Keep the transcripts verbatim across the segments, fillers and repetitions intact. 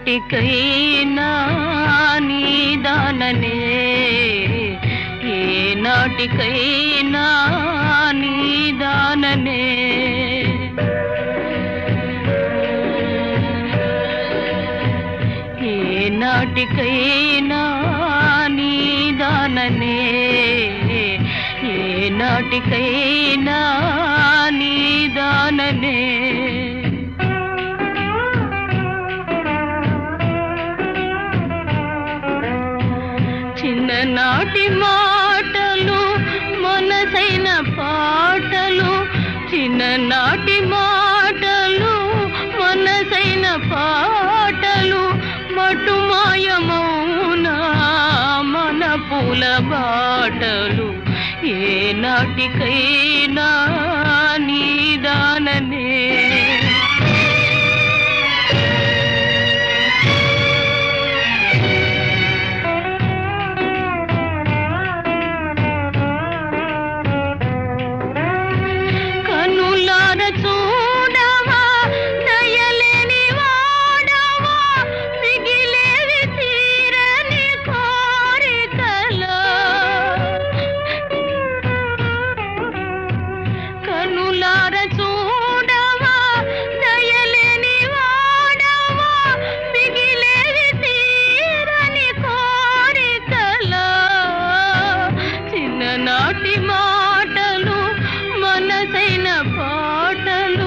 నాటికైనా నీదాననే, ఏ నాటికైనా నీదాననే. ఏ నాటికైనా నీదాననే, ఏ నాటికైనా నీదాననే. చిన్ననాటి మాటలు మనసైన పాటలు, చిన్ననాటి మాటలు మనసైన పాటలు, మటుమాయమౌనా మన పూల బాటలు. ఏ నాటికైనా నీదాననే. నాటి మాటలు మనసైన పాటలు,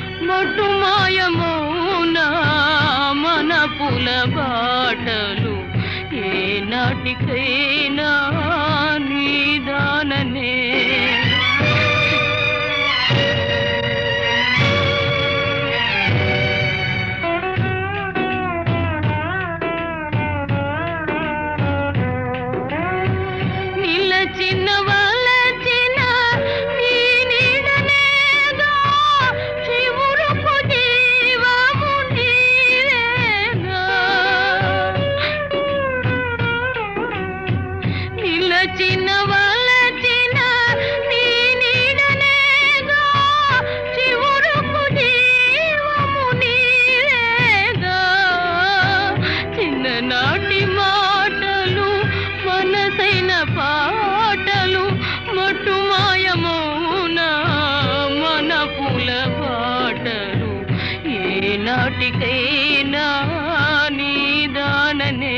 మటుమాయమౌనా మన పూల బాటలు. ఏ నాటికైనా నీదాననే. నిలచిన వలచిన నీ నీడనేగా, చివురుకు జీవము నీవేగా. నిలచిన వలచిన నీ నీడనేగా, చివురుకు జీవము నీవేగా. చిన్ననాటి మాటలు మనసైన పాటలు, మటుమాయమౌనా మన పూల బాటలు. ఏ నాటికైనా నీదాననే.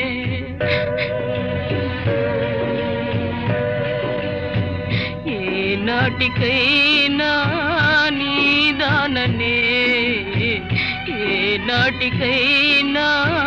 ఏ నాటికైనా నీదాననే, ఏ నాటికైనా